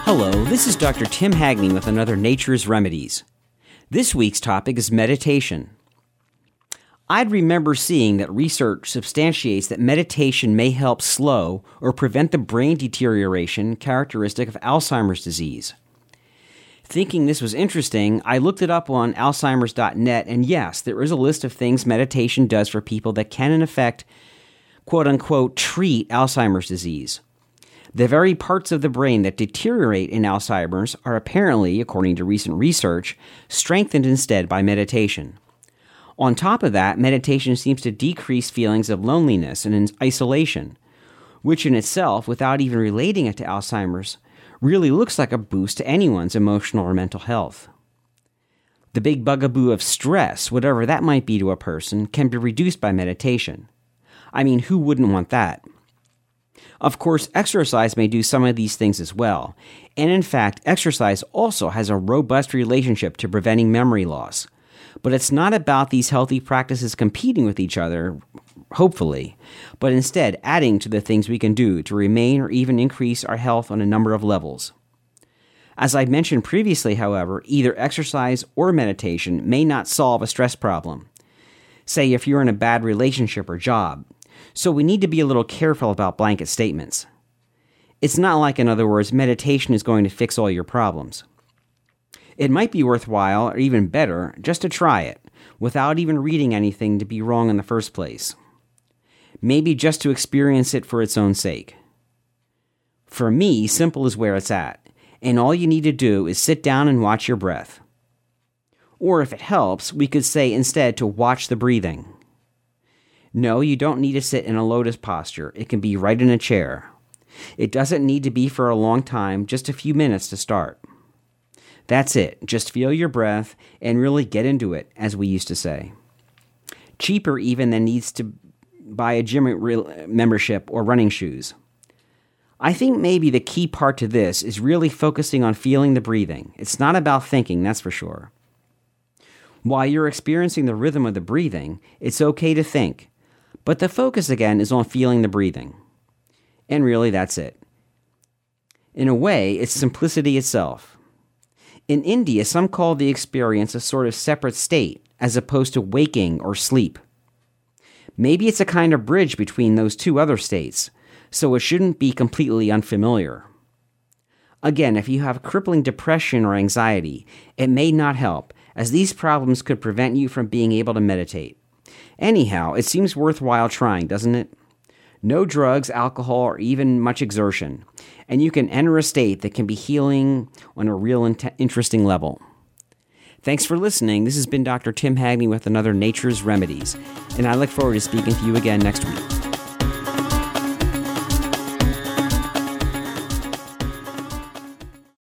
Hello, this is Dr. Tim Hagney with another Nature's Remedies. This week's topic is meditation. I'd remember seeing that research substantiates that meditation may help slow or prevent the brain deterioration characteristic of Alzheimer's disease. Thinking this was interesting, I looked it up on Alzheimer's.net, and yes, there is a list of things meditation does for people that can, in effect, quote-unquote, treat Alzheimer's disease. The very parts of the brain that deteriorate in Alzheimer's are apparently, according to recent research, strengthened instead by meditation. On top of that, meditation seems to decrease feelings of loneliness and isolation, which in itself, without even relating it to Alzheimer's, really looks like a boost to anyone's emotional or mental health. The big bugaboo of stress, whatever that might be to a person, can be reduced by meditation. I mean, who wouldn't want that? Of course, exercise may do some of these things as well, and in fact, exercise also has a robust relationship to preventing memory loss. But it's not about these healthy practices competing with each other, hopefully, but instead adding to the things we can do to remain or even increase our health on a number of levels. As I mentioned previously, however, either exercise or meditation may not solve a stress problem. Say if you're in a bad relationship or job. So we need to be a little careful about blanket statements. It's not like, in other words, meditation is going to fix all your problems. It might be worthwhile, or even better, just to try it, without even reading anything to be wrong in the first place. Maybe just to experience it for its own sake. For me, simple is where it's at, and all you need to do is sit down and watch your breath. Or if it helps, we could say instead to watch the breathing. No, you don't need to sit in a lotus posture. It can be right in a chair. It doesn't need to be for a long time, just a few minutes to start. That's it. Just feel your breath and really get into it, as we used to say. Cheaper even than needs to buy a gym membership or running shoes. I think maybe the key part to this is really focusing on feeling the breathing. It's not about thinking, that's for sure. While you're experiencing the rhythm of the breathing, it's okay to think. But the focus, again, is on feeling the breathing. And really, that's it. In a way, it's simplicity itself. In India, some call the experience a sort of separate state, as opposed to waking or sleep. Maybe it's a kind of bridge between those two other states, so it shouldn't be completely unfamiliar. Again, if you have crippling depression or anxiety, it may not help, as these problems could prevent you from being able to meditate. Anyhow, it seems worthwhile trying, doesn't it? No drugs, alcohol, or even much exertion, and you can enter a state that can be healing on a real interesting level. Thanks for listening. This has been Dr. Tim Hagney with another Nature's Remedies, and I look forward to speaking to you again next week.